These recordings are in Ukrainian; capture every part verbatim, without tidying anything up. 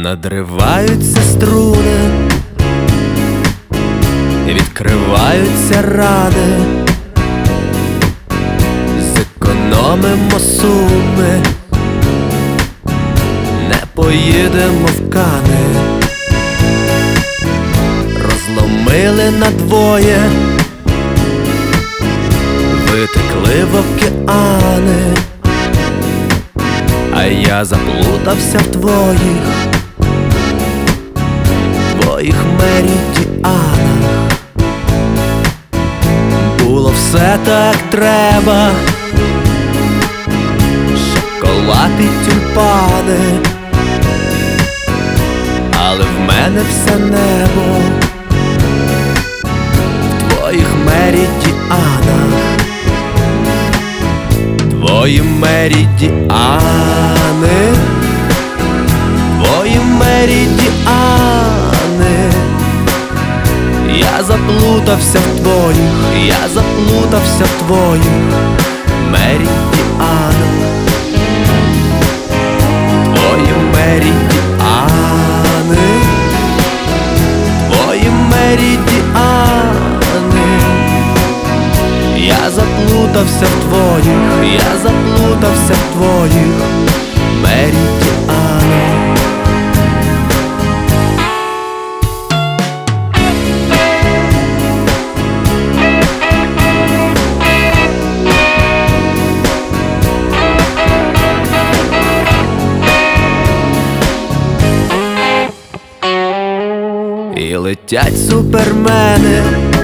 Надриваються струни, відкриваються рани, зекономимо суми, не поїдемо в Кани. Розломили надвоє, витекли в океани, а я заплутався в твоїх, твоїх меридіанах. Було все так треба, шоколад і тюльпани, але в мене все небо в твоїх меридіанах. Твої меридіани, твої меридіани, я заплутався в твоїх, я заплутався в твоїх меридіанах. Твої меридіани, твої меридіани, я заплутався в твоїх, я заплутався в твоїх меридіанах. І летять супермени,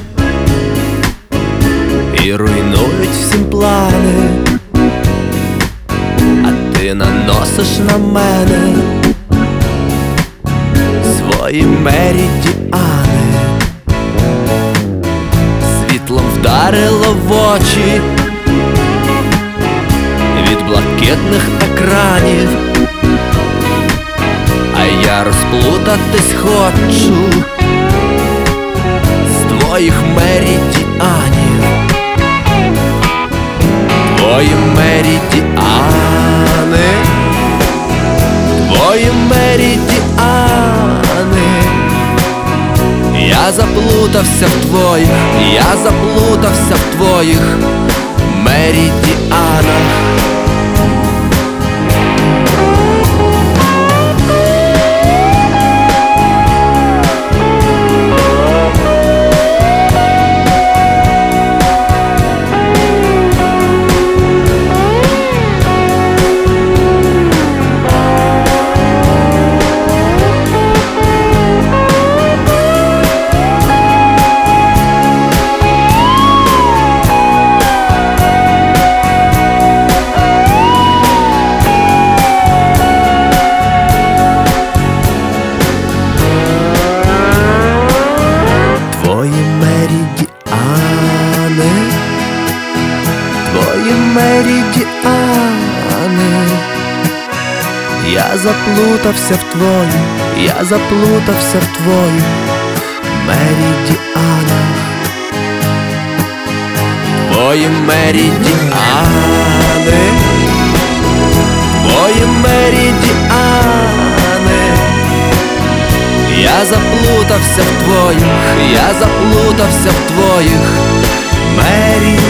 і руйнують всім плани, а ти наносиш на мене свої меридіани. Світлом вдарило в очі від блакитних екранів, а я розплутатись хочу з твоїх меридіанів. Твої меридіани, твої меридіани, я заплутався в твоїх, я заплутався в твоїх меридіанах. Твої меридіани, я заплутався в твоїх, я заплутався в твоїх меридіанах. Твої меридіани, твої меридіани, я заплутався в твоїх, я заплутався в твоїх меридіанах.